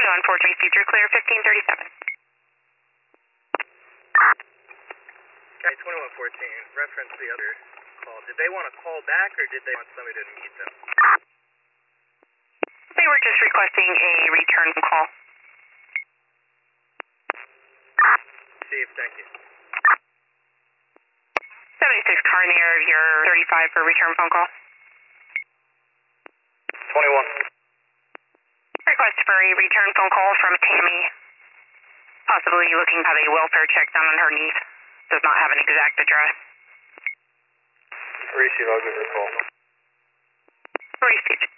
on 43 Future Clear 1537. Okay, 2114, reference the other call. Did they want to call back or did they want somebody to meet them? They were just requesting a return call. Steve, thank you. 76 car near your 35 for return phone call. 21. Request for a return phone call from Tammy. Possibly looking to have a welfare check done on her niece. Does not have an exact address. Receive, I'll give her a call. Receive.